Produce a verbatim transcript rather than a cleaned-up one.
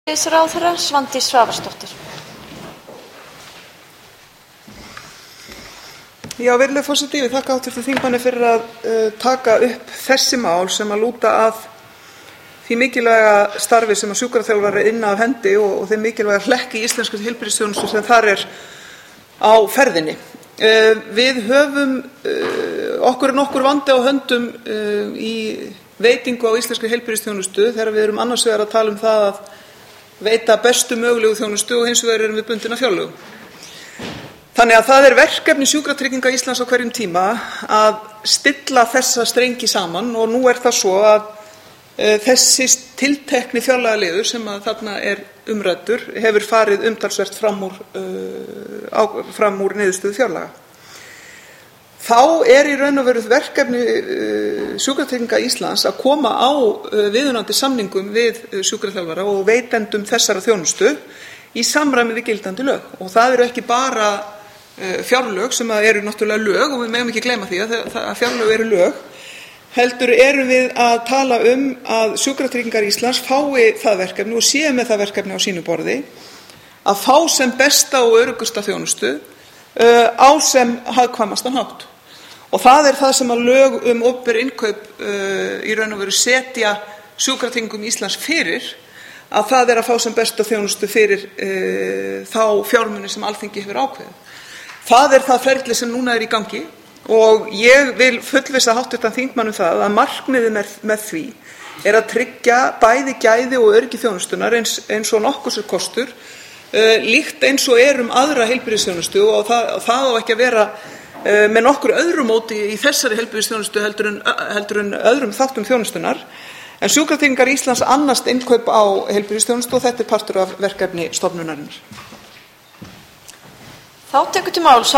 Ráðherra Svandís Svavarsdóttir. Já, virðulegur forseti, ég þakka háttvirtum þingmanni fyrir að uh, taka upp þessi mál sem að lúta að því mikilvæga starfi sem að sjúkraþjálfarar inna af hendi og, og þeim mikilvæga hlekki í íslensku heilbrigðisþjónustu sem þar er á ferðinni. Uh, við höfum uh, okkur nokkur vandi á höndum uh, í veitingu á íslensku heilbrigðisþjónustu þegar við erum annars vegar að tala um það að veita bestu mögulegu þjónustu og hins vegar erum við bundin af fjárlögum. Þannig að það er verkefni Sjúkratrygginga Íslands á hverjum tíma að stilla þessa strengi saman og nú er það svo að e, þessi tiltekni fjárlagaliður sem að þarna er umræddur hefur farið umtalsvert fram úr, e, á, fram úr niðurstöðu fjárlaga. Þá er í raun og veru verkefni uh, Sjúkratrygginga Íslands að koma á uh, viðunandi samningum við uh, sjúkraþjálfara og veitendum þessara þjónustu í samræmi við gildandi lög. Og það eru ekki bara uh, fjárlög sem eru náttúrulega lög og við megum ekki gleyma því að, að fjárlög eru lög. Heldur erum við að tala um að Sjúkratryggingar Íslands fái það verkefni og séu með það verkefni á sínu borði að fá sem besta og öruggusta þjónustu uh, á sem hagkvæmastan hátt. Og það er það sem að lög um opinber innkaup uh, í raun og veru setja Sjúkratryggingum Íslands fyrir, að það er að fá sem besta þjónustu fyrir uh, þá fjármuni sem Alþingi hefur ákveðið. Það er það ferli sem núna er í gangi og ég vil fullvissa háttvirtan þingmann um það að markmiðið með, með því er að tryggja bæði gæði og öryggi þjónustunar eins, eins og nokkurs er kostur, uh, líkt eins og er um aðra heilbrigðisþjónustu og það, og það á ekki að vera með nokkur öðru móti í þessari heilbrigðisþjónustu heldur en, heldur en öðrum þáttum þjónustunar. En Sjúkratryggingar Íslands annast innkaup á heilbrigðisþjónustu og þetta er partur af verkefni stofnunarinnar. Þá tekur til máls